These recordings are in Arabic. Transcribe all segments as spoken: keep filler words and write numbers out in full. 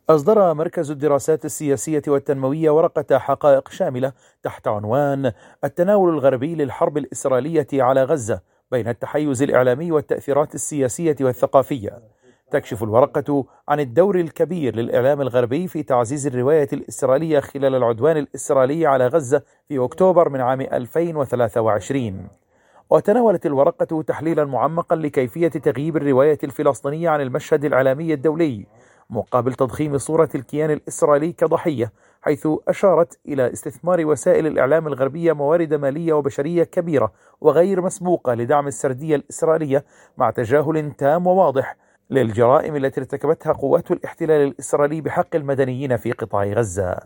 أصدر مركز الدراسات السياسية والتنموية ورقة حقائق شاملة تحت عنوان التناول الغربي للحرب الإسرائيلية على غزة بين التحيز الإعلامي والتأثيرات السياسية والثقافية. تكشف الورقة عن الدور الكبير للإعلام الغربي في تعزيز الرواية الإسرائيلية خلال العدوان الإسرائيلي على غزة في أكتوبر من عام ألفين وثلاثة وعشرين. وتناولت الورقة تحليلا معمقا لكيفية تغييب الرواية الفلسطينية عن المشهد الإعلامي الدولي مقابل تضخيم صورة الكيان الإسرائيلي كضحية، حيث أشارت إلى استثمار وسائل الإعلام الغربية موارد مالية وبشرية كبيرة وغير مسبوقة لدعم السردية الإسرائيلية، مع تجاهل تام وواضح للجرائم التي ارتكبتها قوات الاحتلال الإسرائيلي بحق المدنيين في قطاع غزة.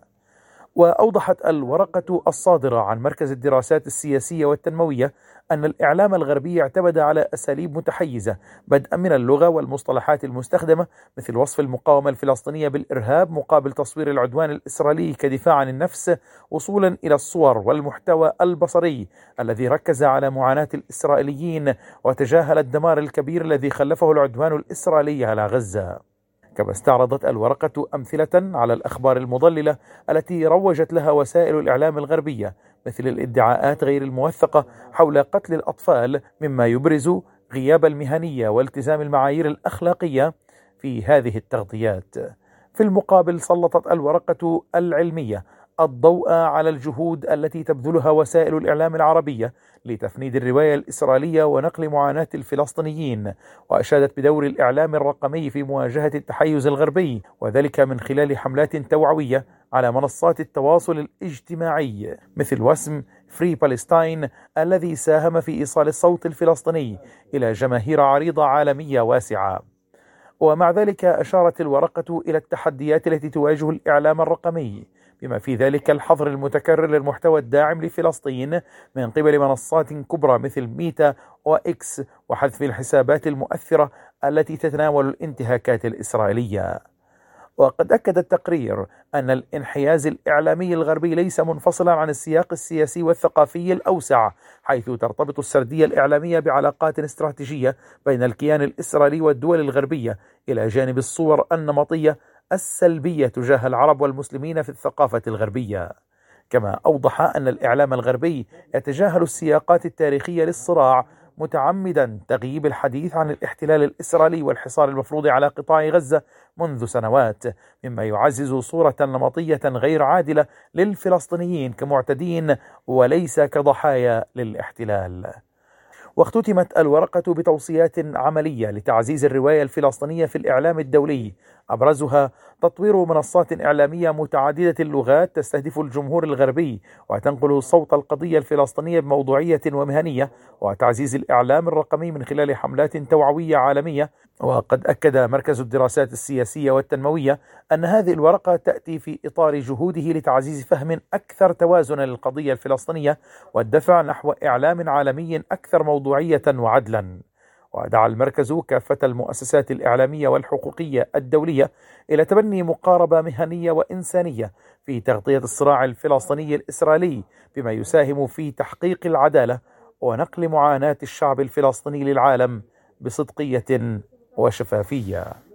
وأوضحت الورقة الصادرة عن مركز الدراسات السياسية والتنموية أن الإعلام الغربي اعتمد على أساليب متحيزة، بدءا من اللغة والمصطلحات المستخدمة مثل وصف المقاومة الفلسطينية بالإرهاب مقابل تصوير العدوان الإسرائيلي كدفاع عن النفس، وصولا إلى الصور والمحتوى البصري الذي ركز على معاناة الإسرائيليين وتجاهل الدمار الكبير الذي خلفه العدوان الإسرائيلي على غزة. كما استعرضت الورقة أمثلة على الأخبار المضللة التي روجت لها وسائل الإعلام الغربية، مثل الادعاءات غير الموثقة حول قتل الأطفال، مما يبرز غياب المهنية والتزام المعايير الأخلاقية في هذه التغطيات. في المقابل سلطت الورقة العلمية الضوء على الجهود التي تبذلها وسائل الإعلام العربية لتفنيد الرواية الإسرائيلية ونقل معاناة الفلسطينيين، وأشادت بدور الإعلام الرقمي في مواجهة التحيز الغربي، وذلك من خلال حملات توعوية على منصات التواصل الاجتماعي مثل وسم فري بالستاين الذي ساهم في إيصال الصوت الفلسطيني إلى جماهير عريضة عالمية واسعة. ومع ذلك أشارت الورقة إلى التحديات التي تواجه الإعلام الرقمي، بما في ذلك الحظر المتكرر للمحتوى الداعم لفلسطين من قبل منصات كبرى مثل ميتا وإكس، وحذف الحسابات المؤثرة التي تتناول الانتهاكات الإسرائيلية. وقد أكد التقرير أن الانحياز الإعلامي الغربي ليس منفصلا عن السياق السياسي والثقافي الأوسع، حيث ترتبط السردية الإعلامية بعلاقات استراتيجية بين الكيان الإسرائيلي والدول الغربية، إلى جانب الصور النمطية السلبية تجاه العرب والمسلمين في الثقافة الغربية. كما أوضح أن الإعلام الغربي يتجاهل السياقات التاريخية للصراع، متعمدا تغييب الحديث عن الاحتلال الإسرائيلي والحصار المفروض على قطاع غزة منذ سنوات، مما يعزز صورة نمطية غير عادلة للفلسطينيين كمعتدين وليس كضحايا للاحتلال. واختتمت الورقة بتوصيات عملية لتعزيز الرواية الفلسطينية في الإعلام الدولي، أبرزها تطوير منصات إعلامية متعددة اللغات تستهدف الجمهور الغربي وتنقل صوت القضية الفلسطينية بموضوعية ومهنية، وتعزيز الإعلام الرقمي من خلال حملات توعوية عالمية. وقد أكد مركز الدراسات السياسية والتنموية أن هذه الورقة تأتي في إطار جهوده لتعزيز فهم أكثر توازنا للقضية الفلسطينية والدفع نحو إعلام عالمي أكثر موضوعية وعدلا. ودعا المركز كافة المؤسسات الإعلامية والحقوقية الدولية إلى تبني مقاربة مهنية وإنسانية في تغطية الصراع الفلسطيني الإسرائيلي، بما يساهم في تحقيق العدالة ونقل معاناة الشعب الفلسطيني للعالم بصدقية وشفافية.